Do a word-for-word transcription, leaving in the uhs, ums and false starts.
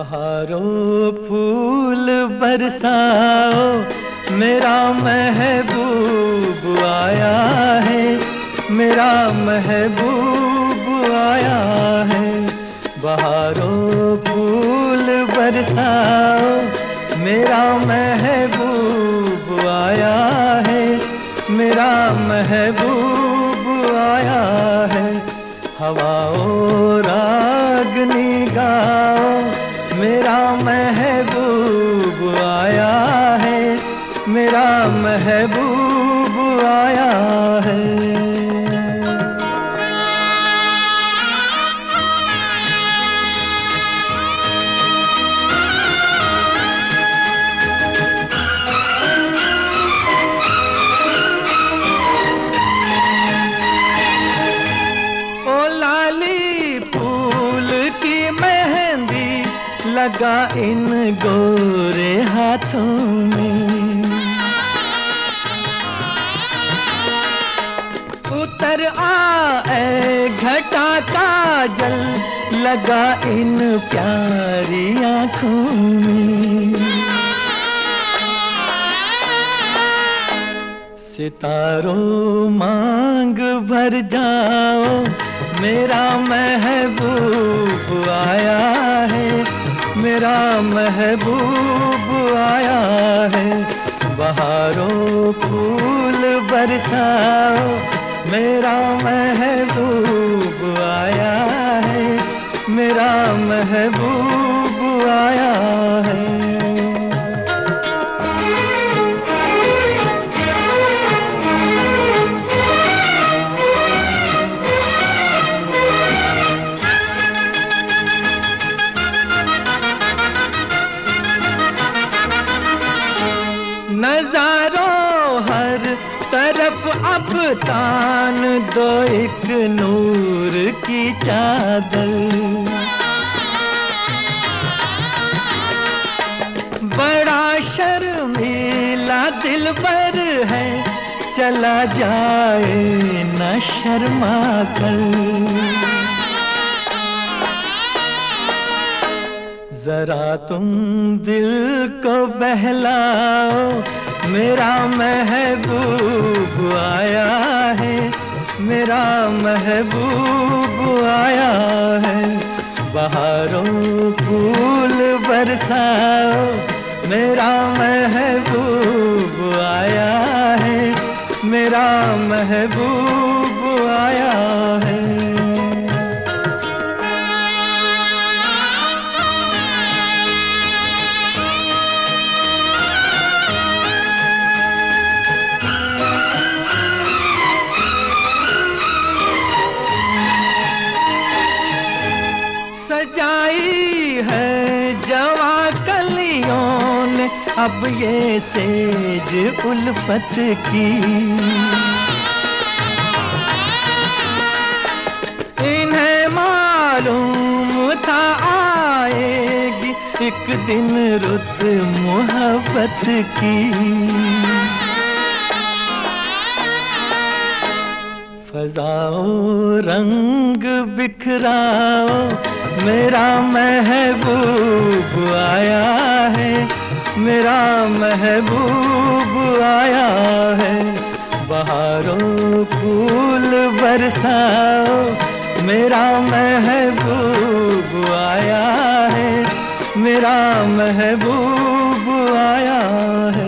बहारों फूल बरसाओ, मेरा महबूब आया है, मेरा महबूब आया है। बहारों फूल बरसाओ, मेरा महबूब आया है, मेरा महबूब आया है। हवाओं रागनी गाओ, मेरा महबूब आया है, मेरा महबूब आया है। लगा इन गोरे हाथों में, उतर आए घटा काजल, लगा इन प्यारी आँखों में। सितारों मांग भर जाओ, मेरा महबूब आया है, मेरा महबूब आया है। बहारों फूल बरसाओ, मेरा महबूब आया है, मेरा महबूब आया है। नजारों हर तरफ अब तान दो एक नूर की चादर, बड़ा शर्मीला दिलबर है, चला जाए न शर्मा कर। जरा तुम दिल को बहलाओ, मेरा महबूब आया है, मेरा महबूब आया है। बहारों फूल बरसाओ, मेरा महबूब आया है, मेरा महबूब आया है। सजाई है जवा कलियों ने अब ये सेज उल्फत की, इन्हें मालूम था आएगी एक दिन रुत मोहब्बत की। फजाओ रंग बिखराओ, मेरा महबूब आया है, मेरा महबूब आया है। बहारों फूल बरसाओ, मेरा महबूब आया है, मेरा महबूब आया है।